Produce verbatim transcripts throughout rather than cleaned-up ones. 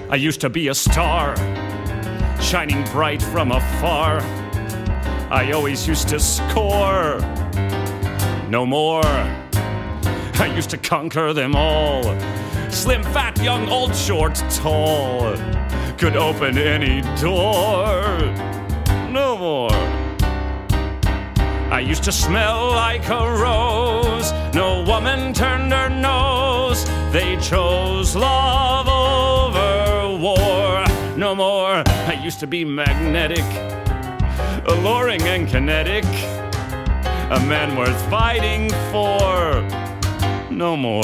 I used to be a star, shining bright from afar. I always used to score. No more. I used to conquer them all. Slim, fat, young, old, short, tall. Could open any door. No more. I used to smell like a rose. No woman turned her nose. They chose love over war. No more. I used to be magnetic, alluring and kinetic, a man worth fighting for. No more.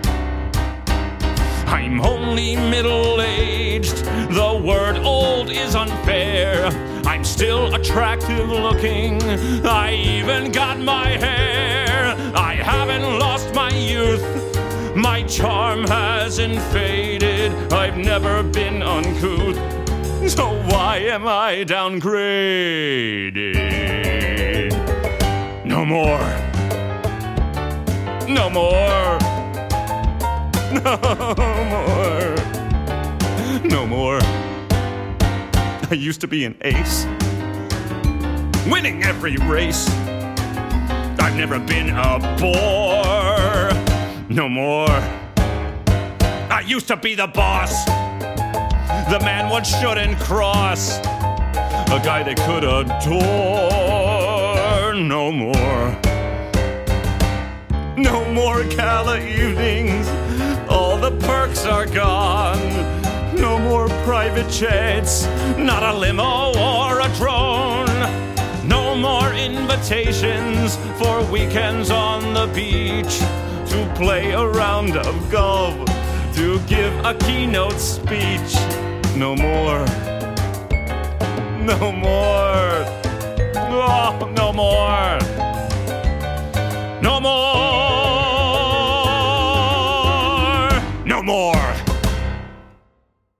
I'm only middle-aged. The word old is unfair. I'm still attractive looking. I even got my hair. I haven't lost my youth. My charm hasn't faded. I've never been uncouth. So why am I downgraded? No more. No more. No more. No more. I used to be an ace, winning every race. I've never been a bore. No more. I used to be the boss, the man one shouldn't cross, a guy they could adore. No more. No more gala evenings. All the perks are gone. No more private jets, not a limo or a drone. No more invitations for weekends on the beach, to play a round of golf, to give a keynote speech. No more. No more. Oh, no more. No more. No more.